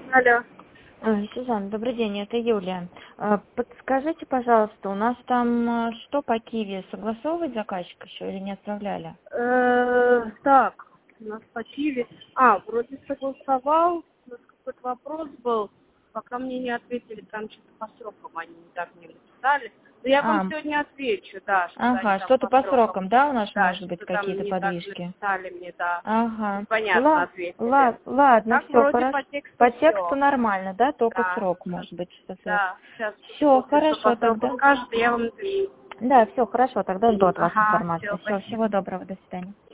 Алло. Сюзанна, добрый день, это Юлия. Подскажите, пожалуйста, у нас там что по Киеве? Согласовывать заказчик еще или не отправляли? Так, у нас по Киеве. Вроде согласовал. У нас какой-то вопрос был. Пока мне не ответили, там что-то по срокам они никак не написали. Но я вам сегодня отвечу, да, что они там Что-то по срокам. срокам, да, у нас Да, может быть что там какие-то не так подвижки? написали мне, да. Ага. Непонятно ответили. Ладно, Так все, вроде хорошо. по тексту По тексту все. нормально, да, только Да, срок может быть, что срок. да. Сейчас Все, после, что хорошо по сроку тогда. скажут, я вам напишу. Да, все, хорошо, тогда жду от вас Ага, информации. все, Все, спасибо. всего доброго, до свидания.